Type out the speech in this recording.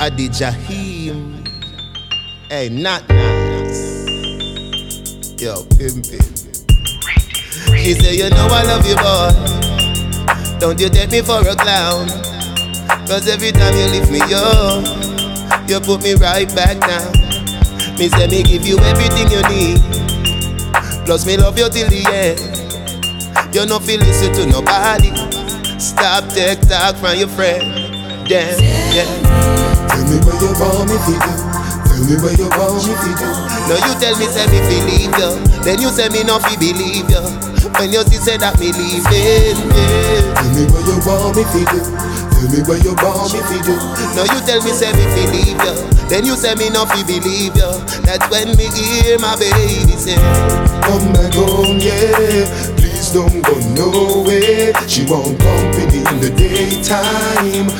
Adi Jahim. Hey, not nice. Yo, pimpin'. She say, you know I love you, boy. Don't you take me for a clown. Cause every time you lift me up, you put me right back down. Me say me give you everything you need. Plus me love you till the end. You no feel listen to nobody. Stop take talk from your friend. Damn, yeah. Tell me where you want me to do. Tell me where you want me to do. No, you tell me say me believe you. Then you say me no fi believe you. When you say that me leaving, yeah. Tell me where you want me to do. Tell me where you want me to do. No, you tell me say me believe you. Then you say me no fi believe you. That's when me hear my baby say, come back home, yeah. Please don't go nowhere. She want company in the daytime.